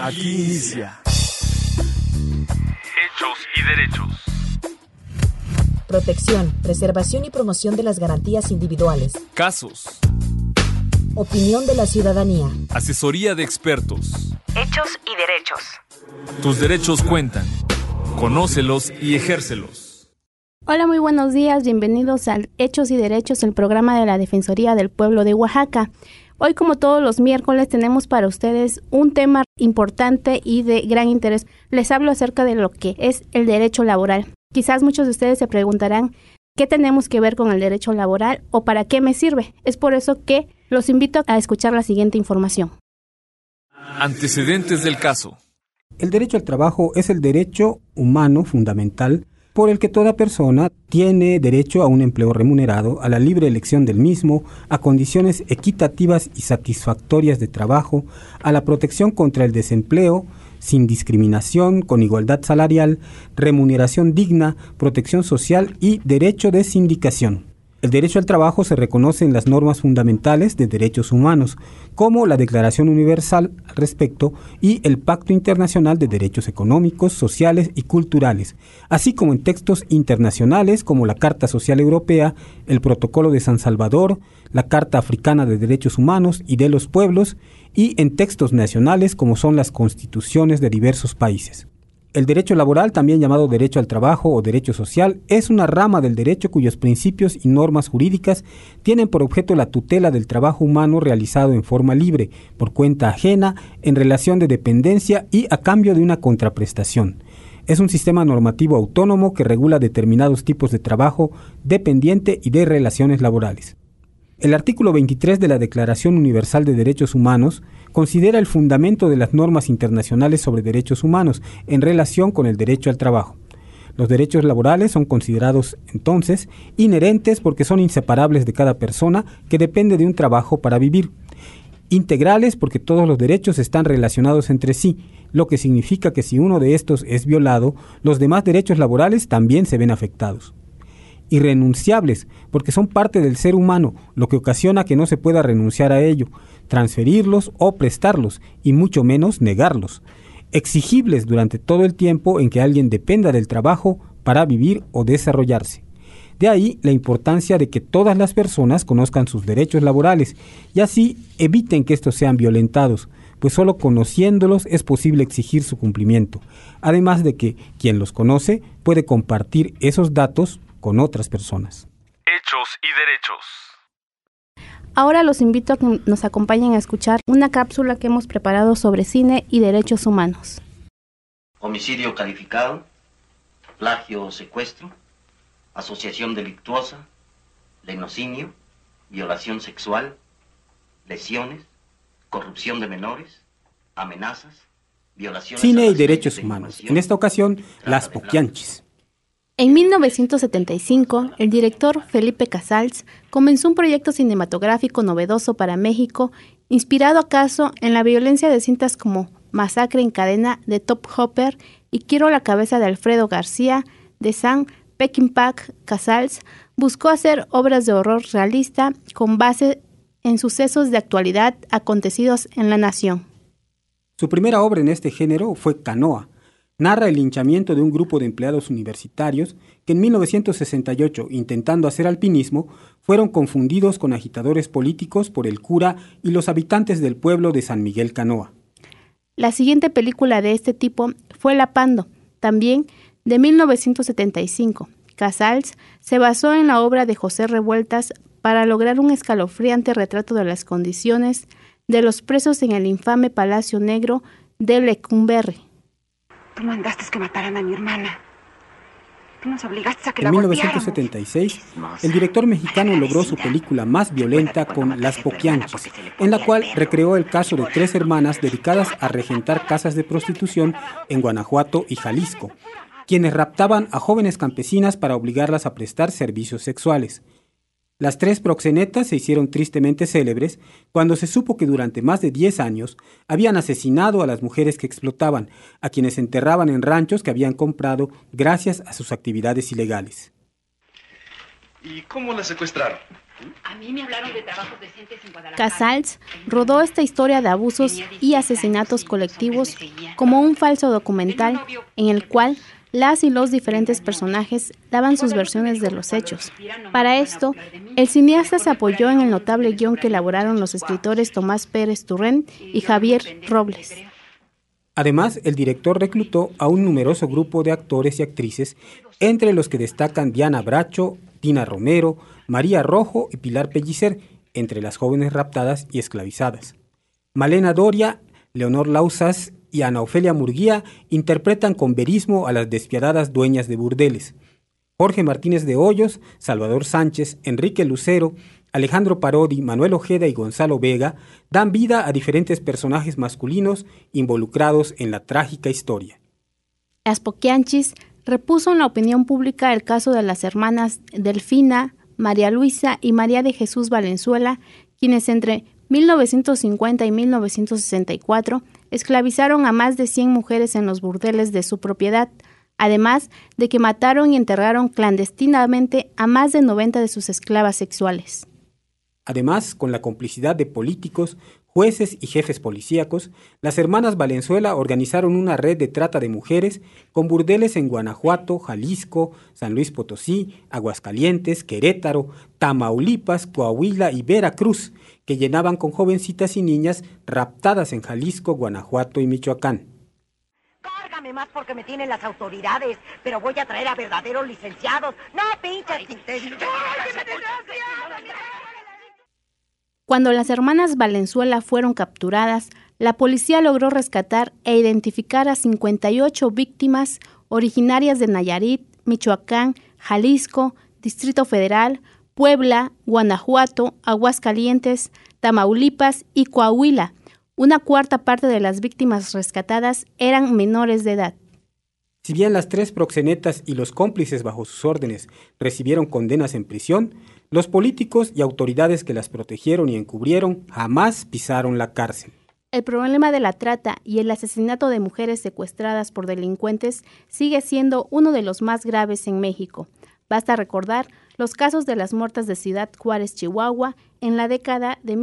Aquí inicia Hechos y Derechos. Protección, preservación y promoción de las garantías individuales. casos, Opinión de la ciudadanía. asesoría de expertos. Hechos y derechos. Tus derechos cuentan. Conócelos y ejércelos. Hola, muy buenos días. Bienvenidos al Hechos y Derechos, el programa de la Defensoría del Pueblo de Oaxaca. Hoy, como todos los miércoles, tenemos para ustedes un tema importante y de gran interés. Les hablo acerca de lo que es el derecho laboral. Quizás muchos de ustedes se preguntarán, ¿qué tenemos que ver con el derecho laboral o para qué me sirve? Es por eso que los invito a escuchar la siguiente información. Antecedentes del caso. El derecho al trabajo es el derecho humano fundamental por el que toda persona tiene derecho a un empleo remunerado, a la libre elección del mismo, a condiciones equitativas y satisfactorias de trabajo, a la protección contra el desempleo, sin discriminación, con igualdad salarial, remuneración digna, protección social y derecho de sindicación. El derecho al trabajo se reconoce en las normas fundamentales de derechos humanos, como la Declaración Universal al respecto y el Pacto Internacional de Derechos Económicos, Sociales y Culturales, así como en textos internacionales como la Carta Social Europea, el Protocolo de San Salvador, la Carta Africana de Derechos Humanos y de los Pueblos, y en textos nacionales como son las constituciones de diversos países. El derecho laboral, también llamado derecho al trabajo o derecho social, es una rama del derecho cuyos principios y normas jurídicas tienen por objeto la tutela del trabajo humano realizado en forma libre, por cuenta ajena, en relación de dependencia y a cambio de una contraprestación. Es un sistema normativo autónomo que regula determinados tipos de trabajo dependiente y de relaciones laborales. El artículo 23 de la Declaración Universal de Derechos Humanos considera el fundamento de las normas internacionales sobre derechos humanos en relación con el derecho al trabajo. Los derechos laborales son considerados, entonces, inherentes porque son inseparables de cada persona que depende de un trabajo para vivir. Integrales porque todos los derechos están relacionados entre sí, lo que significa que si uno de estos es violado, los demás derechos laborales también se ven afectados. Irrenunciables, porque son parte del ser humano, lo que ocasiona que no se pueda renunciar a ello, transferirlos o prestarlos, y mucho menos negarlos. Exigibles durante todo el tiempo en que alguien dependa del trabajo para vivir o desarrollarse. De ahí la importancia de que todas las personas conozcan sus derechos laborales y así eviten que estos sean violentados, pues solo conociéndolos es posible exigir su cumplimiento, además de que quien los conoce puede compartir esos datos con otras personas. Hechos y Derechos. Ahora los invito a que nos acompañen a escuchar una cápsula que hemos preparado sobre cine y derechos humanos. Homicidio calificado, plagio o secuestro, asociación delictuosa, lenocinio, violación sexual, lesiones, corrupción de menores, amenazas, violaciones... Cine y derechos humanos. En esta ocasión, Las Poquianchis. En 1975, el director Felipe Casals comenzó un proyecto cinematográfico novedoso para México, inspirado acaso en la violencia de cintas como Masacre en cadena de Top Hopper y Quiero la cabeza de Alfredo García de Sam Peckinpah. Casals buscó hacer obras de horror realista con base en sucesos de actualidad acontecidos en la nación. Su primera obra en este género fue Canoa. Narra el linchamiento de un grupo de empleados universitarios que en 1968, intentando hacer alpinismo, fueron confundidos con agitadores políticos por el cura y los habitantes del pueblo de San Miguel Canoa. La siguiente película de este tipo fue La Pando, también de 1975. Casals se basó en la obra de José Revueltas para lograr un escalofriante retrato de las condiciones de los presos en el infame Palacio Negro de Lecumberri. Tú mandaste que mataran a mi hermana. Tú nos obligaste a que la En golpeáramos. 1976, el director mexicano logró su película más violenta con Las Poquianchis, en la cual recreó el caso de 3 hermanas dedicadas a regentar casas de prostitución en Guanajuato y Jalisco, quienes raptaban a jóvenes campesinas para obligarlas a prestar servicios sexuales. Las 3 proxenetas se hicieron tristemente célebres cuando se supo que durante más de 10 años habían asesinado a las mujeres que explotaban, a quienes enterraban en ranchos que habían comprado gracias a sus actividades ilegales. ¿Y cómo la secuestraron? A mí me hablaron de trabajos decentes en Guadalajara. Casals rodó esta historia de abusos y asesinatos colectivos como un falso documental en el cual las y los diferentes personajes daban sus versiones de los hechos. Para esto, el cineasta se apoyó en el notable guión que elaboraron los escritores Tomás Pérez Turrent y Javier Robles. Además, el director reclutó a un numeroso grupo de actores y actrices, entre los que destacan Diana Bracho, Tina Romero, María Rojo y Pilar Pellicer, entre las jóvenes raptadas y esclavizadas. Malena Doria, Leonor Lausas y Ana Ofelia Murguía interpretan con verismo a las despiadadas dueñas de burdeles. Jorge Martínez de Hoyos, Salvador Sánchez, Enrique Lucero, Alejandro Parodi, Manuel Ojeda y Gonzalo Vega dan vida a diferentes personajes masculinos involucrados en la trágica historia. Las Poquianchis repuso en la opinión pública el caso de las hermanas Delfina, María Luisa y María de Jesús Valenzuela, quienes entre 1950 y 1964 esclavizaron a más de 100 mujeres en los burdeles de su propiedad, además de que mataron y enterraron clandestinamente a más de 90 de sus esclavas sexuales. Además, con la complicidad de políticos, jueces y jefes policíacos, las hermanas Valenzuela organizaron una red de trata de mujeres con burdeles en Guanajuato, Jalisco, San Luis Potosí, Aguascalientes, Querétaro, Tamaulipas, Coahuila y Veracruz, que llenaban con jovencitas y niñas raptadas en Jalisco, Guanajuato y Michoacán. Cárgame más porque me tienen las autoridades, pero voy a traer a verdaderos licenciados. No, pinches quinteros. Cuando las hermanas Valenzuela fueron capturadas, la policía logró rescatar e identificar a 58 víctimas originarias de Nayarit, Michoacán, Jalisco, Distrito Federal, Puebla, Guanajuato, Aguascalientes, Tamaulipas y Coahuila. Una cuarta parte de las víctimas rescatadas eran menores de edad. Si bien las 3 proxenetas y los cómplices bajo sus órdenes recibieron condenas en prisión, los políticos y autoridades que las protegieron y encubrieron jamás pisaron la cárcel. El problema de la trata y el asesinato de mujeres secuestradas por delincuentes sigue siendo uno de los más graves en México. Basta recordar los casos de las muertas de Ciudad Juárez, Chihuahua, en la década de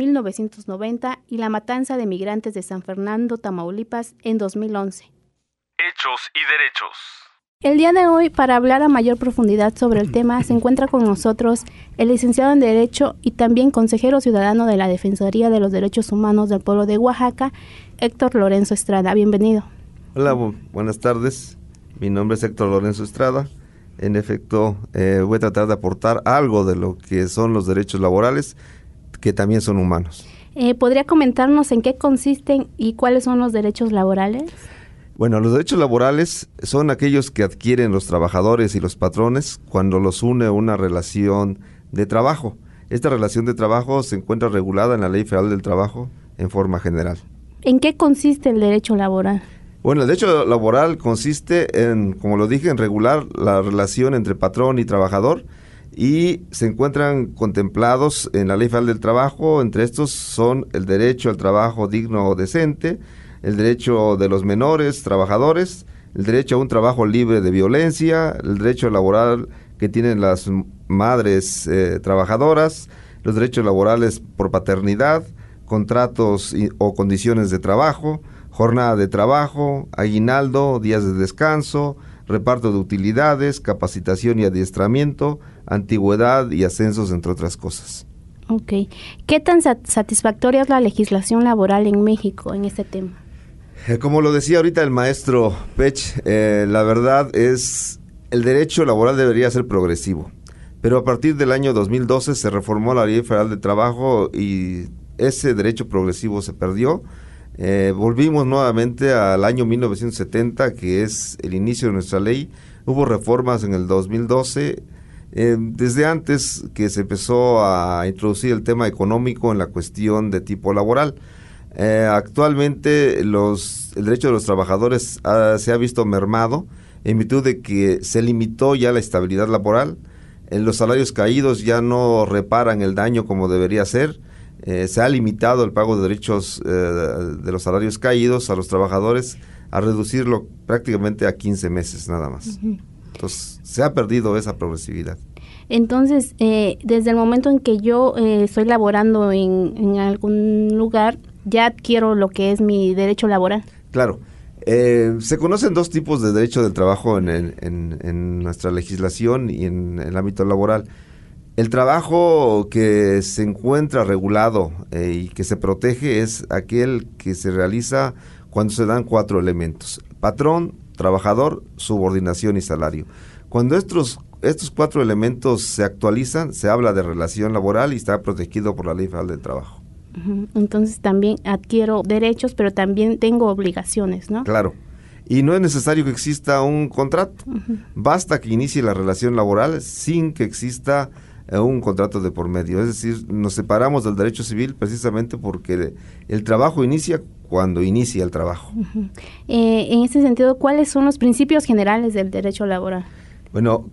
1990 y la matanza de migrantes de San Fernando, Tamaulipas, en 2011. Hechos y derechos. El día de hoy, para hablar a mayor profundidad sobre el tema, se encuentra con nosotros el licenciado en Derecho y también consejero ciudadano de la Defensoría de los Derechos Humanos del Pueblo de Oaxaca, Héctor Lorenzo Estrada. Bienvenido. Hola, buenas tardes. Mi nombre es Héctor Lorenzo Estrada. En efecto, voy a tratar de aportar algo de lo que son los derechos laborales, que también son humanos. ¿Podría comentarnos en qué consisten y cuáles son los derechos laborales? Bueno, los derechos laborales son aquellos que adquieren los trabajadores y los patrones cuando los une una relación de trabajo. Esta relación de trabajo se encuentra regulada en la Ley Federal del Trabajo en forma general. ¿En qué consiste el derecho laboral? Bueno, el derecho laboral consiste en, como lo dije, en regular la relación entre patrón y trabajador y se encuentran contemplados en la Ley Federal del Trabajo. Entre estos son el derecho al trabajo digno o decente, el derecho de los menores trabajadores, el derecho a un trabajo libre de violencia, el derecho laboral que tienen las madres trabajadoras, los derechos laborales por paternidad, contratos o condiciones de trabajo, jornada de trabajo, aguinaldo, días de descanso, reparto de utilidades, capacitación y adiestramiento, antigüedad y ascensos, entre otras cosas. Ok. ¿Qué tan satisfactoria es la legislación laboral en México en este tema? Como lo decía ahorita el maestro Pech, la verdad es, el derecho laboral debería ser progresivo, pero a partir del año 2012 se reformó la Ley Federal de Trabajo y ese derecho progresivo se perdió. Volvimos nuevamente al año 1970, que es el inicio de nuestra ley. Hubo reformas en el 2012, desde antes que se empezó a introducir el tema económico en la cuestión de tipo laboral. Actualmente el derecho de los trabajadores se ha visto mermado en virtud de que se limitó ya la estabilidad laboral. Los salarios caídos ya no reparan el daño como debería ser. Se ha limitado el pago de derechos de los salarios caídos a los trabajadores a reducirlo prácticamente a 15 meses nada más. Uh-huh. Entonces se ha perdido esa progresividad. Entonces, desde el momento en que yo estoy laborando en algún lugar, ya adquiero lo que es mi derecho laboral. Claro. Se conocen dos tipos de derecho del trabajo en nuestra legislación y en el ámbito laboral. El trabajo que se encuentra regulado y que se protege es aquel que se realiza cuando se dan 4 elementos: patrón, trabajador, subordinación y salario. Cuando estos 4 elementos se actualizan, se habla de relación laboral y está protegido por la Ley Federal del Trabajo. Entonces también adquiero derechos, pero también tengo obligaciones, ¿no? Claro. Y no es necesario que exista un contrato. Basta que inicie la relación laboral sin que exista un contrato de por medio. Es decir, nos separamos del derecho civil precisamente porque el trabajo inicia cuando inicia el trabajo. En este sentido, ¿cuáles son los principios generales del derecho laboral? Bueno,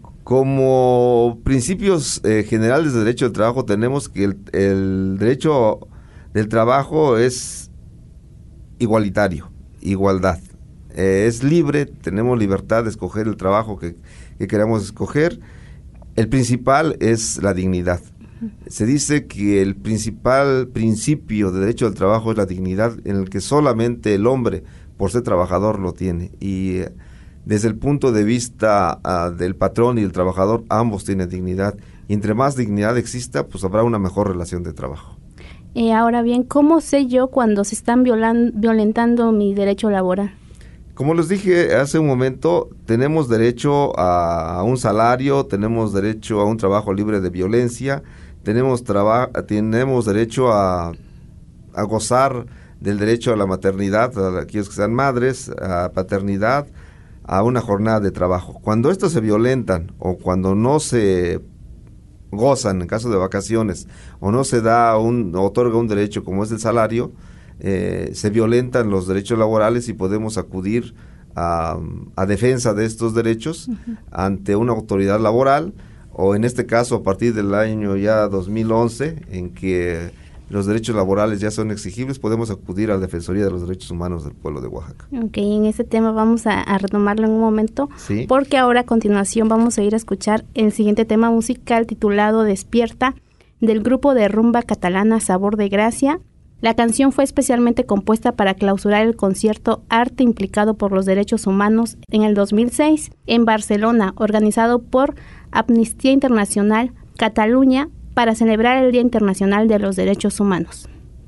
como principios generales del derecho del trabajo tenemos que el derecho del trabajo es igualitario, igualdad. Es libre, tenemos libertad de escoger el trabajo que queramos escoger. El principal es la dignidad. Se dice que el principal principio de derecho del trabajo es la dignidad, en el que solamente el hombre, por ser trabajador, lo tiene. Y desde el punto de vista del patrón y del trabajador, ambos tienen dignidad. Y entre más dignidad exista, pues habrá una mejor relación de trabajo. Ahora bien, ¿cómo sé yo cuando se están violentando mi derecho laboral? Como les dije hace un momento, tenemos derecho a un salario, tenemos derecho a un trabajo libre de violencia, tenemos derecho a gozar del derecho a la maternidad, a aquellos que sean madres, a paternidad, a una jornada de trabajo. Cuando estos se violentan o cuando no se gozan en caso de vacaciones o no se otorga un derecho como es el salario, se violentan los derechos laborales y podemos acudir a defensa de estos derechos ante una autoridad laboral, o en este caso a partir del año ya 2011, en que los derechos laborales ya son exigibles, podemos acudir a la Defensoría de los Derechos Humanos del pueblo de Oaxaca. Ok, en este tema vamos a retomarlo en un momento, ¿sí? Porque ahora a continuación vamos a ir a escuchar el siguiente tema musical titulado Despierta, del grupo de rumba catalana Sabor de Gracia. La canción fue especialmente compuesta para clausurar el concierto Arte implicado por los derechos humanos en el 2006 en Barcelona, organizado por Amnistía Internacional Cataluña, para celebrar el Día Internacional de los Derechos Humanos.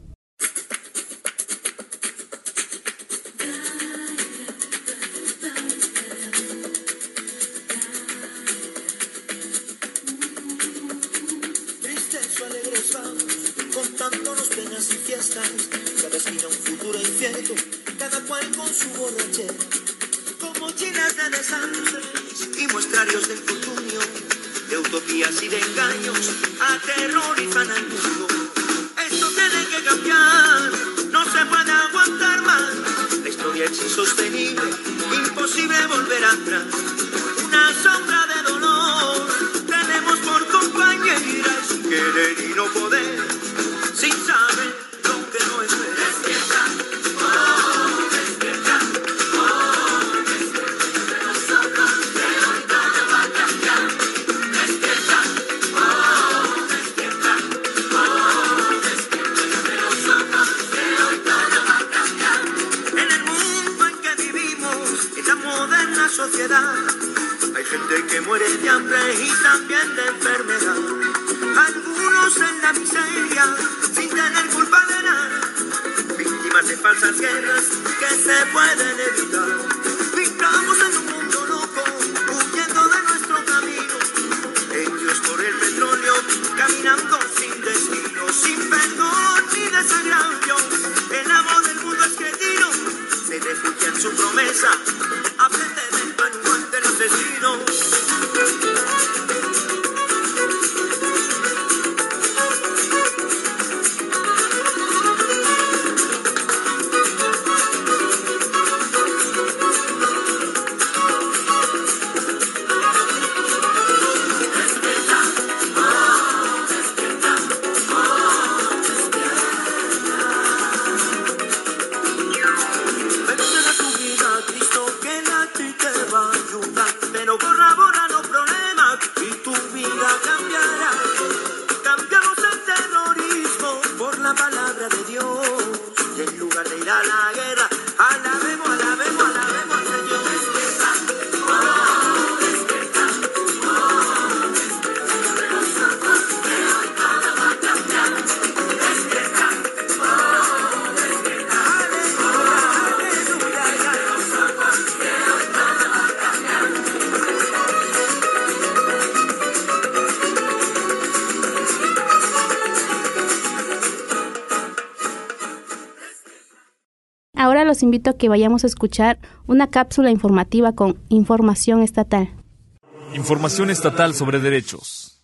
Tristes o alegres vamos, contándonos penas y fiestas, se avecina un futuro incierto, cada cual con su borrachera, como llenas de desastres y muestrarios del infortunio, de utopías y de engaños, aterrorizan al mundo. Esto tiene que cambiar, no se puede aguantar más. La historia es insostenible, imposible volver atrás. Una sombra de dolor tenemos por compañeras, sin querer y no poder, sin saber lo que no es ver. Despierta, oh, despierta, oh, despierta entre nosotros, que hoy todo va a cambiar. Despierta, oh, despierta, oh, despierta entre nosotros, que hoy todo va a cambiar. En el mundo en que vivimos, en la moderna sociedad, hay gente que muere de hambre y también de enfermedad. Algunos en la miseria, sin tener culpa de nada, víctimas de falsas guerras que se pueden evitar. Vivamos en un mundo loco, huyendo de nuestro camino. Ellos por el petróleo, caminando sin destino, sin perdón ni desagravio. El amo del mundo es cretino, se refugia en su promesa, aprende del manual de los destinos. Pero corrobora los invito a que vayamos a escuchar una cápsula informativa con información estatal. Información estatal sobre derechos.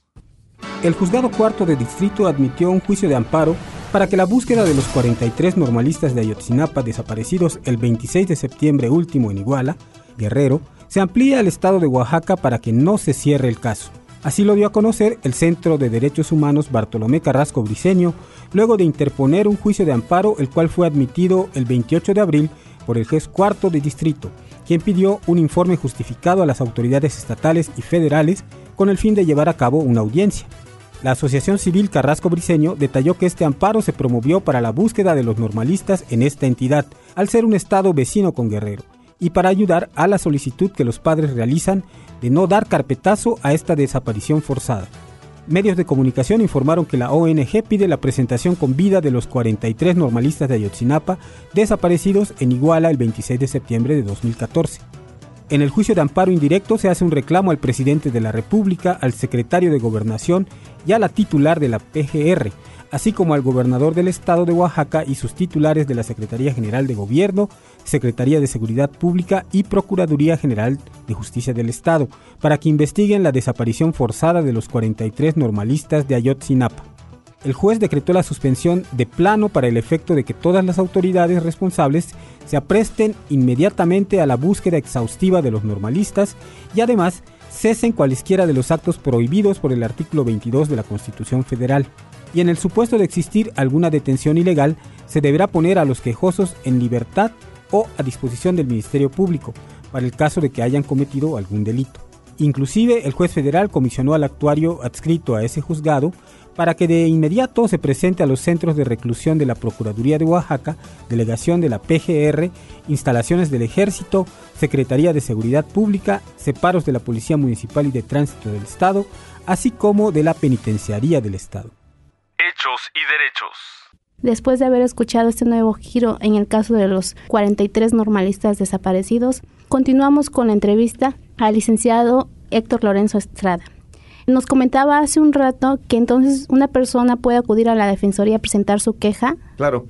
El Juzgado Cuarto de Distrito admitió un juicio de amparo para que la búsqueda de los 43 normalistas de Ayotzinapa desaparecidos el 26 de septiembre último en Iguala, Guerrero, se amplíe al estado de Oaxaca para que no se cierre el caso. Así lo dio a conocer el Centro de Derechos Humanos Bartolomé Carrasco Briceño, luego de interponer un juicio de amparo, el cual fue admitido el 28 de abril por el juez cuarto de distrito, quien pidió un informe justificado a las autoridades estatales y federales con el fin de llevar a cabo una audiencia. La Asociación Civil Carrasco Briceño detalló que este amparo se promovió para la búsqueda de los normalistas en esta entidad, al ser un estado vecino con Guerrero, y para ayudar a la solicitud que los padres realizan de no dar carpetazo a esta desaparición forzada. Medios de comunicación informaron que la ONG pide la presentación con vida de los 43 normalistas de Ayotzinapa desaparecidos en Iguala el 26 de septiembre de 2014. En el juicio de amparo indirecto se hace un reclamo al presidente de la República, al secretario de Gobernación y a la titular de la PGR, así como al gobernador del estado de Oaxaca y sus titulares de la Secretaría General de Gobierno, Secretaría de Seguridad Pública y Procuraduría General de Justicia del Estado, para que investiguen la desaparición forzada de los 43 normalistas de Ayotzinapa. El juez decretó la suspensión de plano para el efecto de que todas las autoridades responsables se apresten inmediatamente a la búsqueda exhaustiva de los normalistas y además cesen cualesquiera de los actos prohibidos por el artículo 22 de la Constitución Federal. Y en el supuesto de existir alguna detención ilegal, se deberá poner a los quejosos en libertad o a disposición del Ministerio Público, para el caso de que hayan cometido algún delito. Inclusive, el juez federal comisionó al actuario adscrito a ese juzgado para que de inmediato se presente a los centros de reclusión de la Procuraduría de Oaxaca, delegación de la PGR, instalaciones del Ejército, Secretaría de Seguridad Pública, separos de la Policía Municipal y de Tránsito del Estado, así como de la Penitenciaría del Estado. Hechos y derechos. Después de haber escuchado este nuevo giro en el caso de los 43 normalistas desaparecidos, continuamos con la entrevista al licenciado Héctor Lorenzo Estrada. Nos comentaba hace un rato que entonces una persona puede acudir a la Defensoría a presentar su queja. Claro.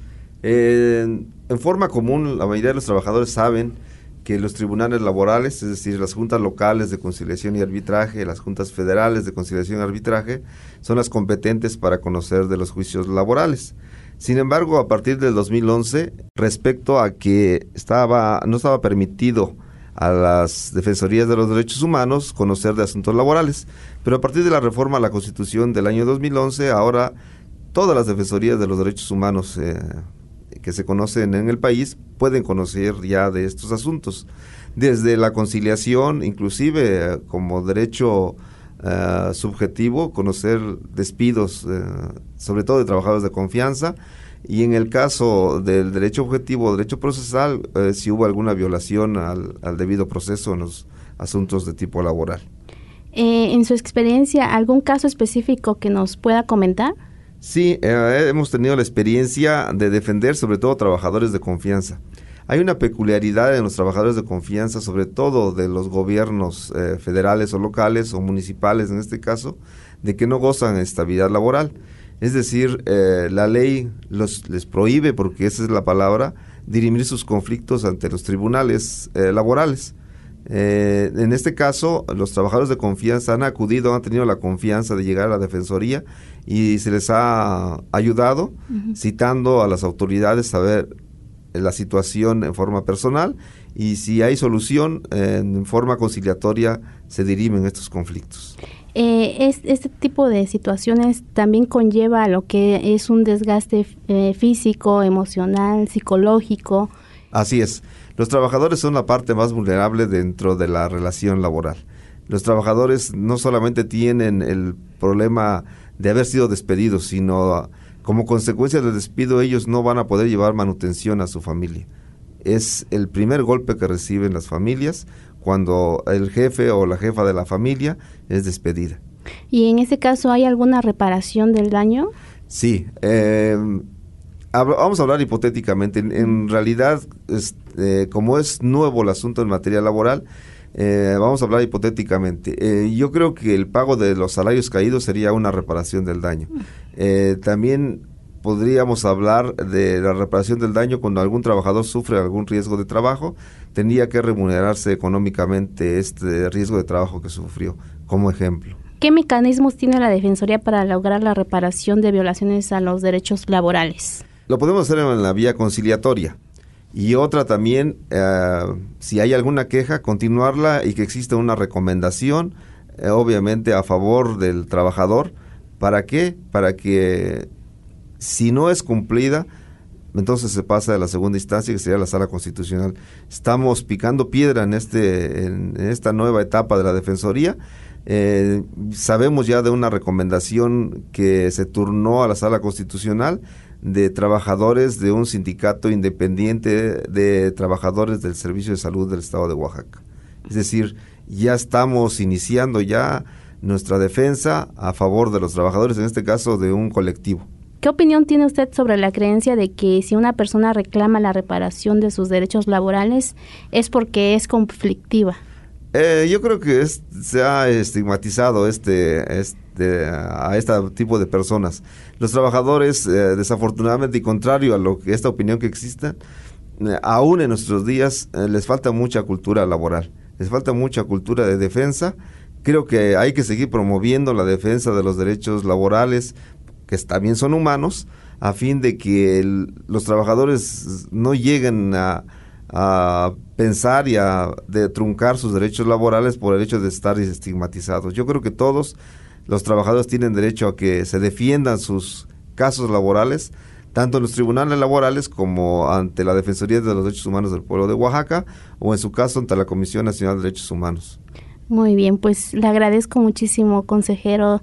En forma común, la mayoría de los trabajadores saben que los tribunales laborales, es decir, las juntas locales de conciliación y arbitraje, las juntas federales de conciliación y arbitraje, son las competentes para conocer de los juicios laborales. Sin embargo, a partir del 2011, respecto a que no estaba permitido a las defensorías de los derechos humanos conocer de asuntos laborales, pero a partir de la reforma a la Constitución del año 2011, ahora todas las defensorías de los derechos humanos que se conocen en el país pueden conocer ya de estos asuntos, desde la conciliación, inclusive como derecho subjetivo, conocer despidos, sobre todo de trabajadores de confianza, y en el caso del derecho objetivo, derecho procesal, si hubo alguna violación al debido proceso en los asuntos de tipo laboral. En su experiencia, ¿algún caso específico que nos pueda comentar? Sí, hemos tenido la experiencia de defender sobre todo trabajadores de confianza. Hay una peculiaridad en los trabajadores de confianza, sobre todo de los gobiernos federales o locales o municipales en este caso, de que no gozan de estabilidad laboral. Es decir, la ley les prohíbe, porque esa es la palabra, dirimir sus conflictos ante los tribunales laborales. En este caso, los trabajadores de confianza han tenido la confianza de llegar a la Defensoría y se les ha ayudado, citando a las autoridades a ver la situación en forma personal, y si hay solución, en forma conciliatoria se dirimen estos conflictos. Este tipo de situaciones también conlleva lo que es un desgaste físico, emocional, psicológico. Así es. Los trabajadores son la parte más vulnerable dentro de la relación laboral. Los trabajadores no solamente tienen el problema de haber sido despedidos, sino como consecuencia del despido ellos no van a poder llevar manutención a su familia. Es el primer golpe que reciben las familias cuando el jefe o la jefa de la familia es despedida. ¿Y en ese caso hay alguna reparación del daño? Sí, vamos a hablar hipotéticamente. En realidad, como es nuevo el asunto en materia laboral, vamos a hablar hipotéticamente. Yo creo que el pago de los salarios caídos sería una reparación del daño. También podríamos hablar de la reparación del daño cuando algún trabajador sufre algún riesgo de trabajo, tendría que remunerarse económicamente este riesgo de trabajo que sufrió, como ejemplo. ¿Qué mecanismos tiene la Defensoría para lograr la reparación de violaciones a los derechos laborales? Lo podemos hacer en la vía conciliatoria. Y otra también, si hay alguna queja, continuarla y que exista una recomendación, obviamente a favor del trabajador. ¿Para qué? Para que si no es cumplida, entonces se pasa a la segunda instancia, que sería la Sala Constitucional. Estamos picando piedra en esta nueva etapa de la Defensoría. Sabemos ya de una recomendación que se turnó a la Sala Constitucional de trabajadores de un sindicato independiente de trabajadores del Servicio de Salud del Estado de Oaxaca. Es decir, ya estamos iniciando ya nuestra defensa a favor de los trabajadores, en este caso de un colectivo. ¿Qué opinión tiene usted sobre la creencia de que si una persona reclama la reparación de sus derechos laborales es porque es conflictiva? Yo creo que se ha estigmatizado a este tipo de personas. Los trabajadores, desafortunadamente, y contrario a esta opinión que existe, aún en nuestros días les falta mucha cultura laboral, les falta mucha cultura de defensa. Creo que hay que seguir promoviendo la defensa de los derechos laborales, que también son humanos, a fin de que los trabajadores no lleguen a pensar y de truncar sus derechos laborales por el hecho de estar estigmatizados. Yo creo que todos los trabajadores tienen derecho a que se defiendan sus casos laborales, tanto en los tribunales laborales como ante la Defensoría de los Derechos Humanos del Pueblo de Oaxaca, o en su caso ante la Comisión Nacional de Derechos Humanos. Muy bien, pues le agradezco muchísimo, consejero,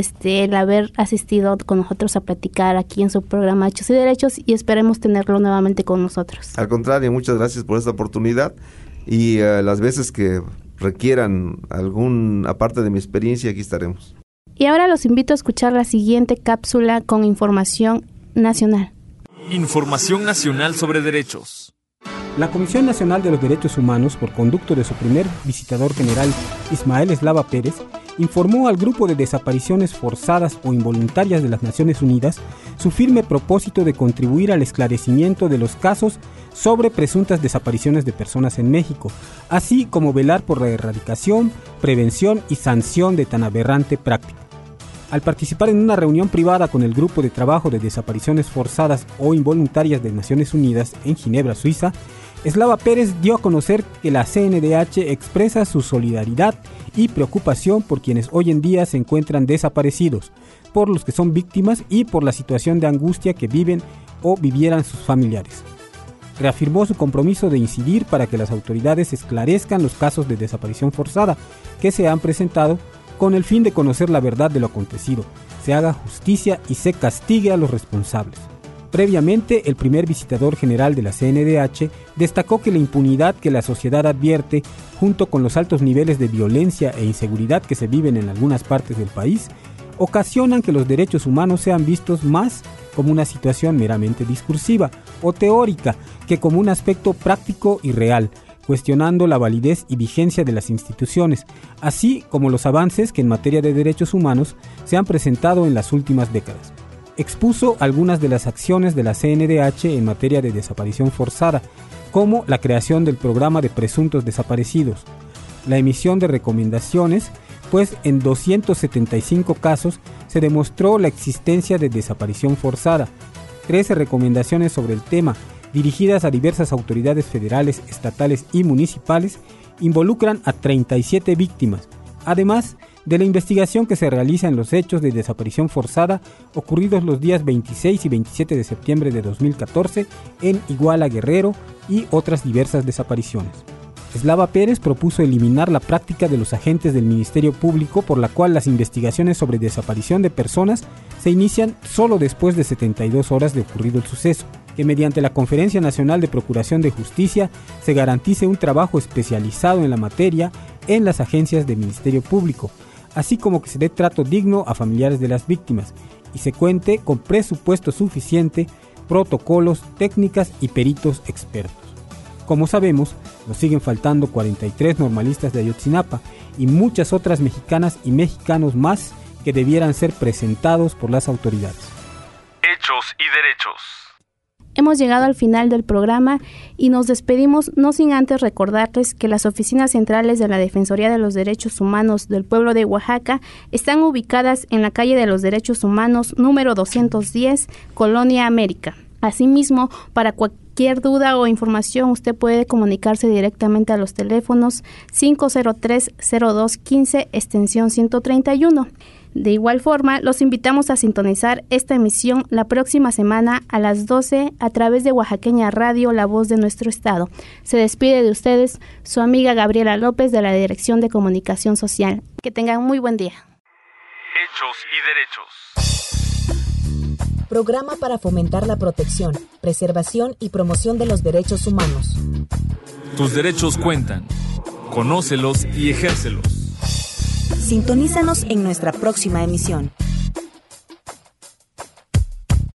el haber asistido con nosotros a platicar aquí en su programa Hechos y Derechos, y esperemos tenerlo nuevamente con nosotros. Al contrario, muchas gracias por esta oportunidad, y las veces que requieran alguna parte de mi experiencia, aquí estaremos. Y ahora los invito a escuchar la siguiente cápsula con información nacional. Información nacional sobre derechos. La Comisión Nacional de los Derechos Humanos, por conducto de su primer visitador general, Ismael Eslava Pérez, informó al Grupo de Desapariciones Forzadas o Involuntarias de las Naciones Unidas su firme propósito de contribuir al esclarecimiento de los casos sobre presuntas desapariciones de personas en México, así como velar por la erradicación, prevención y sanción de tan aberrante práctica. Al participar en una reunión privada con el Grupo de Trabajo de Desapariciones Forzadas o Involuntarias de Naciones Unidas en Ginebra, Suiza, Eslava Pérez dio a conocer que la CNDH expresa su solidaridad y preocupación por quienes hoy en día se encuentran desaparecidos, por los que son víctimas y por la situación de angustia que viven o vivieran sus familiares. Reafirmó su compromiso de incidir para que las autoridades esclarezcan los casos de desaparición forzada que se han presentado con el fin de conocer la verdad de lo acontecido, se haga justicia y se castigue a los responsables. Previamente, el primer visitador general de la CNDH destacó que la impunidad que la sociedad advierte, junto con los altos niveles de violencia e inseguridad que se viven en algunas partes del país, ocasionan que los derechos humanos sean vistos más como una situación meramente discursiva o teórica que como un aspecto práctico y real, cuestionando la validez y vigencia de las instituciones, así como los avances que en materia de derechos humanos se han presentado en las últimas décadas. Expuso algunas de las acciones de la CNDH en materia de desaparición forzada, como la creación del programa de presuntos desaparecidos, la emisión de recomendaciones, pues en 275 casos se demostró la existencia de desaparición forzada, 13 recomendaciones sobre el tema, dirigidas a diversas autoridades federales, estatales y municipales, involucran a 37 víctimas, además de la investigación que se realiza en los hechos de desaparición forzada ocurridos los días 26 y 27 de septiembre de 2014 en Iguala, Guerrero, y otras diversas desapariciones. Eslava Pérez propuso eliminar la práctica de los agentes del Ministerio Público por la cual las investigaciones sobre desaparición de personas se inician solo después de 72 horas de ocurrido el suceso, que mediante la Conferencia Nacional de Procuración de Justicia se garantice un trabajo especializado en la materia en las agencias del Ministerio Público, así como que se dé trato digno a familiares de las víctimas y se cuente con presupuesto suficiente, protocolos, técnicas y peritos expertos. Como sabemos, nos siguen faltando 43 normalistas de Ayotzinapa y muchas otras mexicanas y mexicanos más que debieran ser presentados por las autoridades. Hechos y derechos. Hemos llegado al final del programa y nos despedimos no sin antes recordarles que las oficinas centrales de la Defensoría de los Derechos Humanos del pueblo de Oaxaca están ubicadas en la calle de los Derechos Humanos número 210, Colonia América. Asimismo, para cualquier duda o información, usted puede comunicarse directamente a los teléfonos 503-0215, extensión 131. De igual forma, los invitamos a sintonizar esta emisión la próxima semana a las 12 a través de Oaxaqueña Radio, La Voz de Nuestro Estado. Se despide de ustedes su amiga Gabriela López de la Dirección de Comunicación Social. Que tengan muy buen día. Hechos y derechos. Programa para fomentar la protección, preservación y promoción de los derechos humanos. Tus derechos cuentan. Conócelos y ejércelos. Sintonízanos en nuestra próxima emisión.